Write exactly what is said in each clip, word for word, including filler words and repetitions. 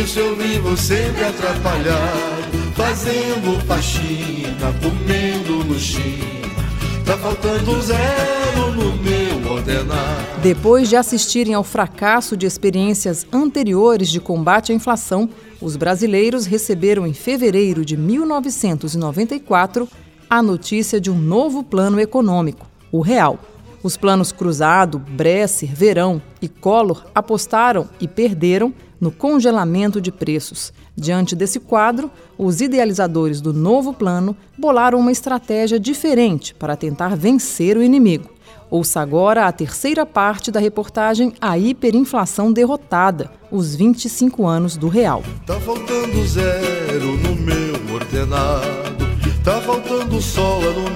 isso eu vivo sempre atrapalhado, fazendo faxina, comendo no China. Tá faltando zero no meu ordenado. Depois de assistirem ao fracasso de experiências anteriores de combate à inflação, os brasileiros receberam em fevereiro de mil novecentos e noventa e quatro a notícia de um novo plano econômico, o Real. Os planos Cruzado, Bresser, Verão e Collor apostaram e perderam no congelamento de preços. Diante desse quadro, os idealizadores do novo plano bolaram uma estratégia diferente para tentar vencer o inimigo. Ouça agora a terceira parte da reportagem A Hiperinflação Derrotada, os vinte e cinco anos do Real. Tá faltando zero no meu ordenado, tá faltando sola no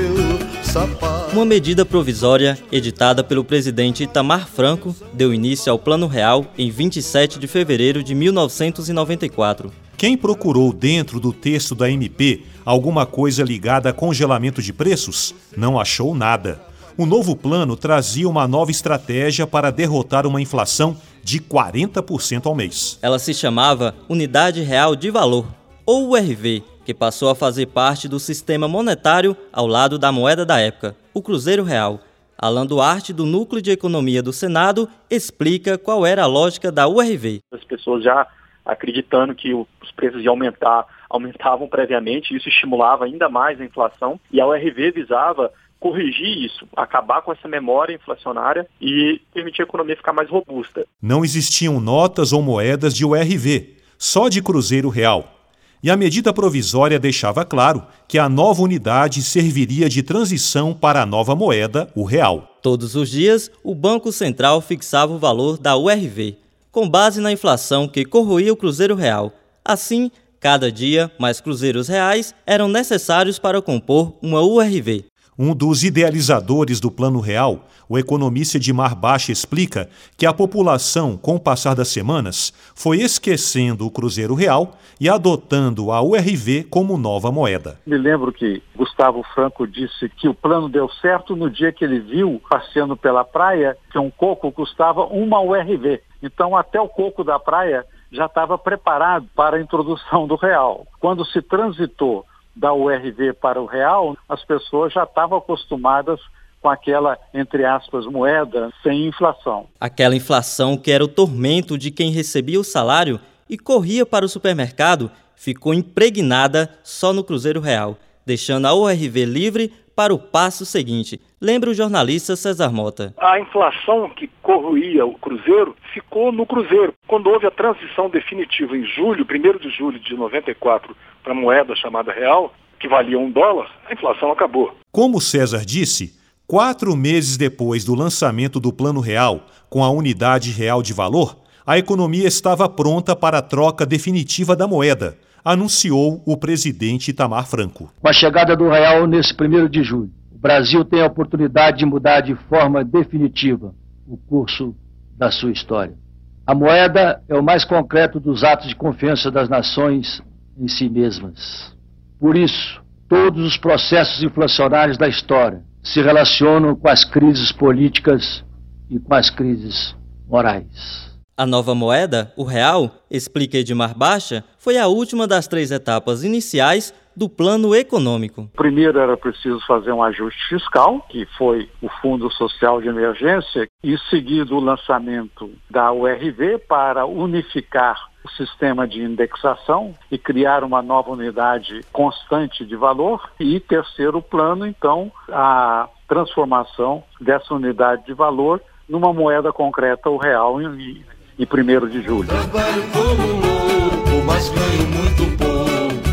meu sapato. Uma medida provisória, editada pelo presidente Itamar Franco, deu início ao Plano Real em vinte e sete de fevereiro de mil novecentos e noventa e quatro. Quem procurou dentro do texto da M P alguma coisa ligada a congelamento de preços, não achou nada. O novo plano trazia uma nova estratégia para derrotar uma inflação de quarenta por cento ao mês. Ela se chamava Unidade Real de Valor, ou U R V, que passou a fazer parte do sistema monetário ao lado da moeda da época, o Cruzeiro Real. Alan Duarte, do Núcleo de Economia do Senado, explica qual era a lógica da U R V. As pessoas já acreditando que os preços iam aumentar, aumentavam previamente, isso estimulava ainda mais a inflação, e a U R V visava corrigir isso, acabar com essa memória inflacionária e permitir a economia ficar mais robusta. Não existiam notas ou moedas de U R V, só de Cruzeiro Real. E a medida provisória deixava claro que a nova unidade serviria de transição para a nova moeda, o real. Todos os dias, o Banco Central fixava o valor da U R V, com base na inflação que corroía o Cruzeiro Real. Assim, cada dia, mais cruzeiros reais eram necessários para compor uma U R V. Um dos idealizadores do Plano Real, o economista Edmar Baixa, explica que a população, com o passar das semanas, foi esquecendo o Cruzeiro Real e adotando a U R V como nova moeda. Me lembro que Gustavo Franco disse que o plano deu certo no dia que ele viu, passeando pela praia, que um coco custava uma U R V. Então, até o coco da praia já estava preparado para a introdução do real. Quando se transitou da U R V para o real, as pessoas já estavam acostumadas com aquela, entre aspas, moeda sem inflação. Aquela inflação que era o tormento de quem recebia o salário e corria para o supermercado ficou impregnada só no Cruzeiro Real, deixando a U R V livre para o passo seguinte. Lembra o jornalista César Mota. A inflação que corroía o Cruzeiro ficou no Cruzeiro. Quando houve a transição definitiva em julho, primeiro de julho de noventa e quatro, para a moeda chamada real, que valia um dólar, a inflação acabou. Como César disse, quatro meses depois do lançamento do Plano Real, com a Unidade Real de Valor, a economia estava pronta para a troca definitiva da moeda, anunciou o presidente Itamar Franco. Com a chegada do real nesse primeiro de julho, o Brasil tem a oportunidade de mudar de forma definitiva o curso da sua história. A moeda é o mais concreto dos atos de confiança das nações em si mesmas. Por isso, todos os processos inflacionários da história se relacionam com as crises políticas e com as crises morais. A nova moeda, o real, explica Edmar Baixa, foi a última das três etapas iniciais do plano econômico. Primeiro era preciso fazer um ajuste fiscal, que foi o Fundo Social de Emergência, e seguido o lançamento da U R V para unificar o sistema de indexação e criar uma nova unidade constante de valor. E terceiro plano, então, a transformação dessa unidade de valor numa moeda concreta, o real, em, em primeiro de julho. Trabalho como louco, mas ganho muito pouco.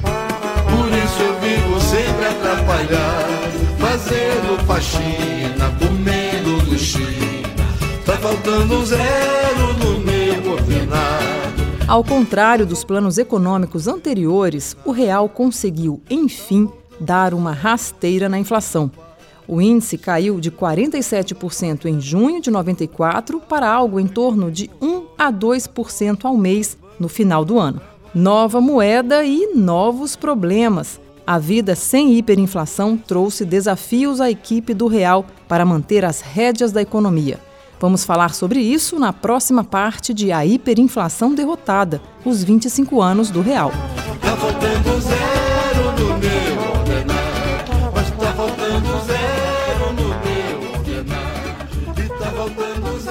Por isso eu vivo sempre atrapalhado, fazendo faxina, comendo no China. Tá faltando zero no meu ordenado. Ao contrário dos planos econômicos anteriores, o real conseguiu, enfim, dar uma rasteira na inflação. O índice caiu de quarenta e sete por cento em junho de noventa e quatro para algo em torno de um a dois por cento ao mês no final do ano. Nova moeda e novos problemas. A vida sem hiperinflação trouxe desafios à equipe do real para manter as rédeas da economia. Vamos falar sobre isso na próxima parte de A Hiperinflação Derrotada, os vinte e cinco anos do real. Tá faltando zero no meu ordenado, mas tá faltando zero no meu ordenado, e tá faltando